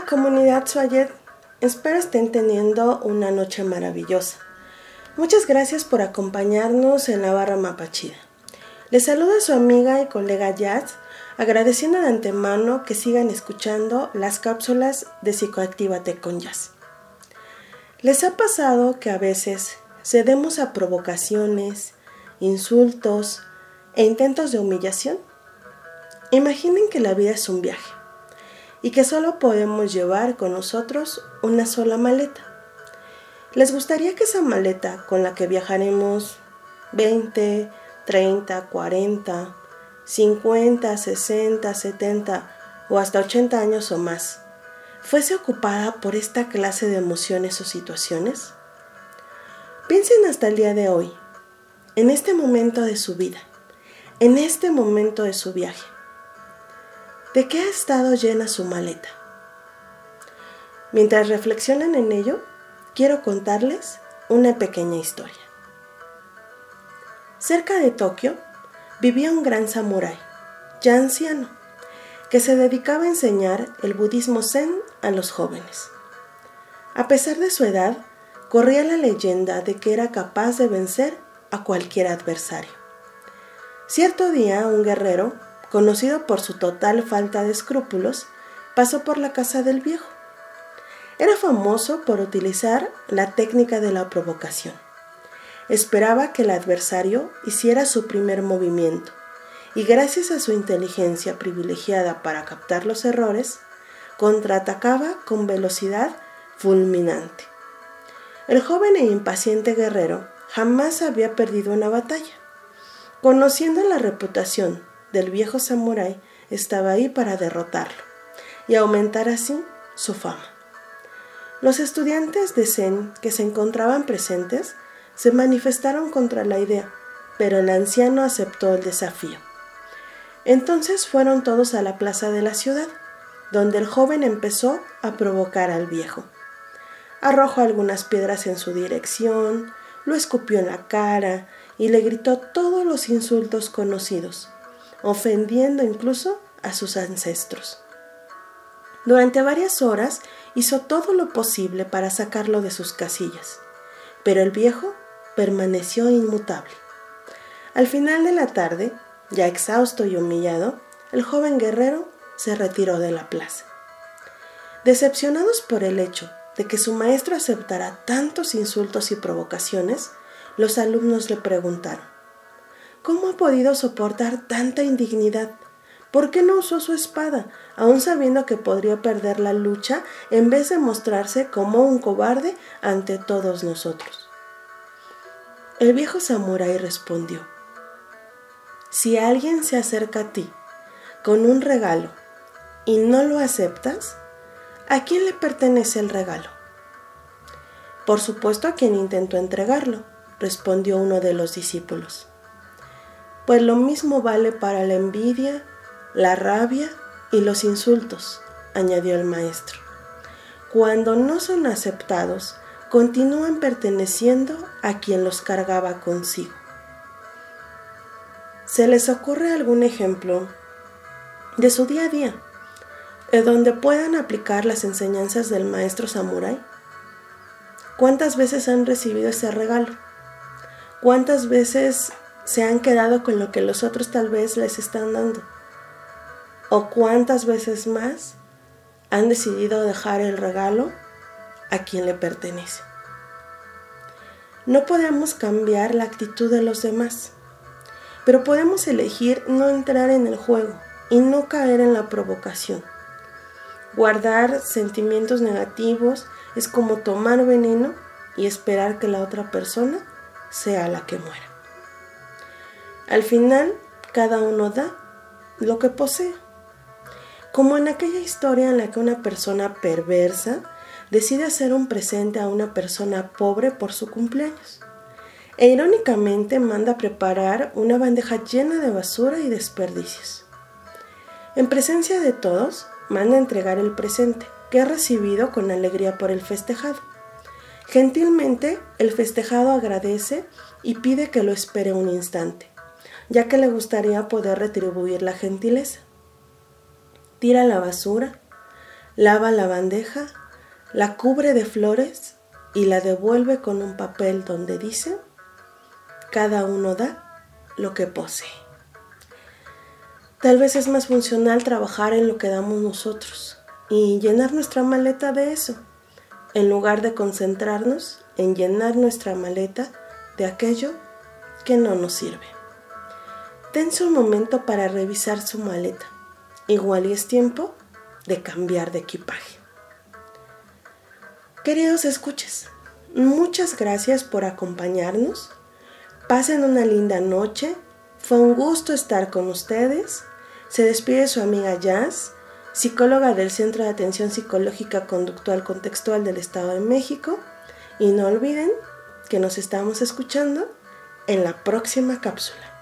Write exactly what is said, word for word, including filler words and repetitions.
comunidad Swayet, espero estén teniendo una noche maravillosa. Muchas gracias por acompañarnos en la barra Mapachida. Les saluda su amiga y colega Jazz, agradeciendo de antemano que sigan escuchando las cápsulas de Psicoactívate con Jazz. ¿Les ha pasado que a veces cedemos a provocaciones, insultos e intentos de humillación? Imaginen que la vida es un viaje y que solo podemos llevar con nosotros una sola maleta. ¿Les gustaría que esa maleta con la que viajaremos veinte, treinta, cuarenta, cincuenta, sesenta, setenta o hasta ochenta años o más fuese ocupada por esta clase de emociones o situaciones? Piensen hasta el día de hoy, en este momento de su vida, en este momento de su viaje. ¿De qué ha estado llena su maleta? Mientras reflexionan en ello, quiero contarles una pequeña historia. Cerca de Tokio vivía un gran samurái, ya anciano, que se dedicaba a enseñar el budismo zen a los jóvenes. A pesar de su edad, corría la leyenda de que era capaz de vencer a cualquier adversario. Cierto día, un guerrero, conocido por su total falta de escrúpulos, pasó por la casa del viejo. Era famoso por utilizar la técnica de la provocación. Esperaba que el adversario hiciera su primer movimiento, y gracias a su inteligencia privilegiada para captar los errores, contraatacaba con velocidad fulminante. El joven e impaciente guerrero jamás había perdido una batalla. Conociendo la reputación del viejo samurái, estaba ahí para derrotarlo y aumentar así su fama. Los estudiantes de Zen que se encontraban presentes se manifestaron contra la idea, pero el anciano aceptó el desafío. Entonces fueron todos a la plaza de la ciudad, donde el joven empezó a provocar al viejo. Arrojó algunas piedras en su dirección, lo escupió en la cara y le gritó todos los insultos conocidos, ofendiendo incluso a sus ancestros. Durante varias horas hizo todo lo posible para sacarlo de sus casillas, pero el viejo permaneció inmutable. Al final de la tarde, ya exhausto y humillado, el joven guerrero se retiró de la plaza. Decepcionados por el hecho de que su maestro aceptara tantos insultos y provocaciones, los alumnos le preguntaron: ¿cómo ha podido soportar tanta indignidad? ¿Por qué no usó su espada, aun sabiendo que podría perder la lucha en vez de mostrarse como un cobarde ante todos nosotros? El viejo samurái respondió: si alguien se acerca a ti con un regalo y no lo aceptas, ¿a quién le pertenece el regalo? Por supuesto a quien intentó entregarlo, respondió uno de los discípulos. Pues lo mismo vale para la envidia, la rabia y los insultos, añadió el maestro. Cuando no son aceptados, continúan perteneciendo a quien los cargaba consigo. ¿Se les ocurre algún ejemplo de su día a día, en donde puedan aplicar las enseñanzas del maestro samurái? ¿Cuántas veces han recibido ese regalo? ¿Cuántas veces se han quedado con lo que los otros tal vez les están dando? ¿O cuántas veces más han decidido dejar el regalo a quien le pertenece? No podemos cambiar la actitud de los demás, pero podemos elegir no entrar en el juego y no caer en la provocación. Guardar sentimientos negativos es como tomar veneno y esperar que la otra persona sea la que muera. Al final, cada uno da lo que posee. Como en aquella historia en la que una persona perversa decide hacer un presente a una persona pobre por su cumpleaños, e irónicamente manda preparar una bandeja llena de basura y desperdicios. En presencia de todos, manda entregar el presente, que ha recibido con alegría por el festejado. Gentilmente, el festejado agradece y pide que lo espere un instante, ya que le gustaría poder retribuir la gentileza. Tira la basura, lava la bandeja, la cubre de flores y la devuelve con un papel donde dice: cada uno da lo que posee. Tal vez es más funcional trabajar en lo que damos nosotros y llenar nuestra maleta de eso, en lugar de concentrarnos en llenar nuestra maleta de aquello que no nos sirve. Dense un momento para revisar su maleta. Igual y es tiempo de cambiar de equipaje. Queridos escuchas, muchas gracias por acompañarnos. Pasen una linda noche. Fue un gusto estar con ustedes. Se despide su amiga Jazz, psicóloga del Centro de Atención Psicológica Conductual Contextual del Estado de México. Y no olviden que nos estamos escuchando en la próxima cápsula.